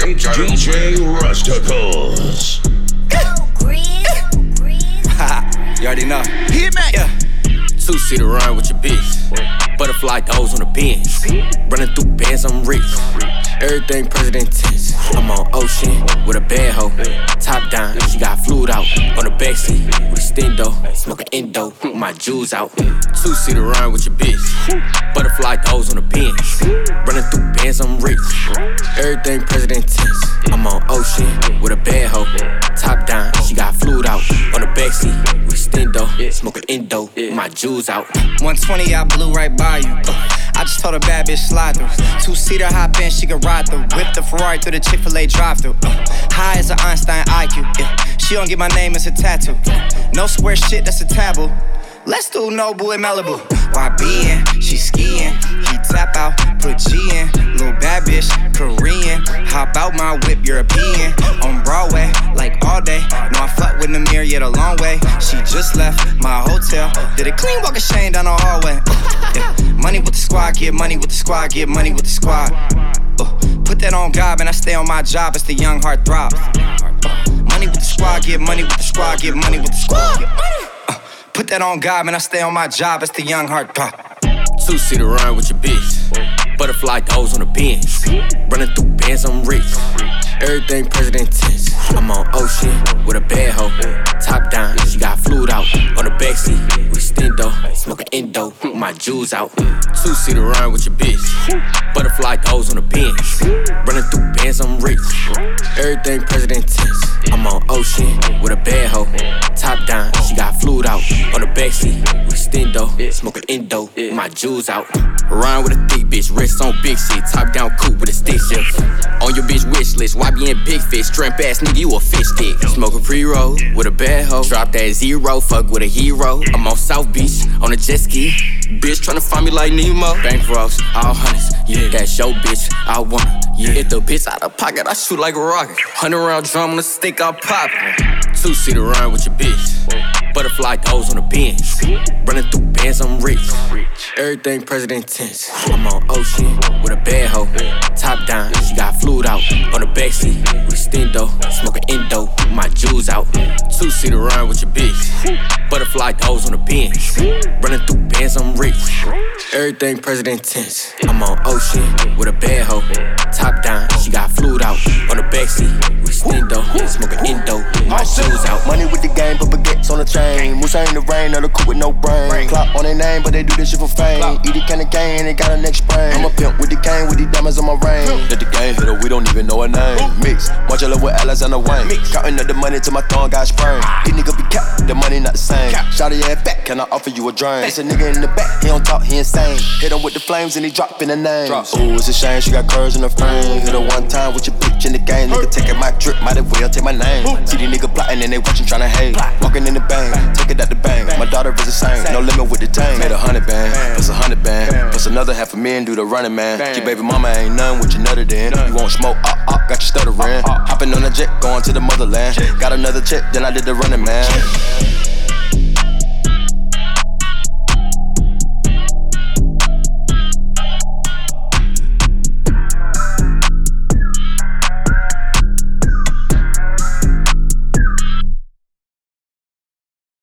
It's DJ Rusticles. You already know. Hit me. Yeah. Two-seater run with your bitch. Butterfly doors on the bench. Running through bands, I'm rich. Everything president tense. I'm on ocean with a bad hoe. Top down, she got fluid out. On the backseat with a stendo. Smoking endo, with my jewels out. Two-seater run with your bitch. Butterfly doors on the bench. Running through bands, I'm rich. Everything president tense. I'm on ocean with a bad hoe. Top down, she got fluid out. On the backseat with a stendo. Smoking endo, with my jewels out. 120, I blew right by you. I just told a bad bitch slide through. Two-seater hop in, she can ride through. Whip the Ferrari through the Chick-fil-A drive-through. High as an Einstein IQ. Yeah. She don't get my name as a tattoo. No square shit, that's a taboo. Let's do Nobu in Malibu. YBN, she skiing. He tap out, put G in. Little bad bitch, Korean. Hop out my whip, European. On Broadway, like all day. No, I fuck with Namir, yet a long way. She just left my hotel. Did a clean walk of shame down the hallway. Yeah. Money with the squad, get money with the squad, get money with the squad. Put that on God, and I stay on my job. It's the young heart throb. Money with the squad, get money with the squad, get money with the squad. Put that on God, man, I stay on my job, it's the young heart pop. Two-seater run with your bitch. Butterfly doors on the bench. Running through bands, I'm rich. Everything president tense. I'm on ocean with a bad hoe. Top down, she got fluid out. On the backseat with stendo. Smoking endo, with my jewels out. Two-seater run with your bitch. Butterfly doors on the bench. Running through bands, I'm rich. Everything president tense. I'm on ocean with a bad hoe. Top down, she got fluid out. On the backseat with stendo. Smoking endo, with my jewels out. Run with a thick bitch, wrist on big shit. Top down coupe with a stick shift. On your bitch wish list, why be in big fish? Shrimp ass nigga, you a fish stick. Smoking pre-roll with a bad hoe. Drop that zero, fuck with a hero. I'm on South Beach, on a jet ski. Bitch tryna find me like Nemo. Bank rocks, all hundreds, yeah. That's your bitch, I want her, yeah. Hit the bitch out of pocket, I shoot like a rocket. 100-round drum on the stick, I pop it. Two-seater run with your bitch. Butterfly doors on the bench. Running through bands, I'm rich. Everything president tense. I'm on ocean with a bad hoe. Top down, she got fluid out. On the backseat with stendo. Smoking endo, with my jewels out. Two-seater run with your bitch. Butterfly doors on the bench. Running through bands, I'm rich. Everything president tense. I'm on ocean with a bad hoe. Top down, she got fluid out. On the backseat with stendo. Smoking endo, with my jewels out. Money with the game, but baguettes on the chain. Moose ain't the rain, or the coupe with no brain. Clock on their name, but they do this shit for fame. Eat it, candy cane, they got a next sprain. I'm a pimp with the cane, with the diamonds on my ring. Let the game hit her, we don't even know her name. Mix, Marcella with Alexander Wayne. Counting up the money till my thumb got sprained. These niggas be capped, the money not the same. Shout your ass back, can I offer you a drink? It's a nigga in the back, he don't talk, he insane. Hit him with the flames and he drop in the name. Ooh, it's a shame, she got curves in her frame. Hit her one time with your bitch in the game. Nigga taking my drip, might as well take my name. See these niggas plotting and they watching tryna hate. Walking in the bang, take it out the bang. My daughter is the same, no limit with the tank. Made 100 band, plus 100 band, plus another $500,000 do the running man. Your baby mama ain't none with your nutter then. You won't smoke, got your stuttering. Hopping on a jet, going to the motherland. Got another check, then I did the running man.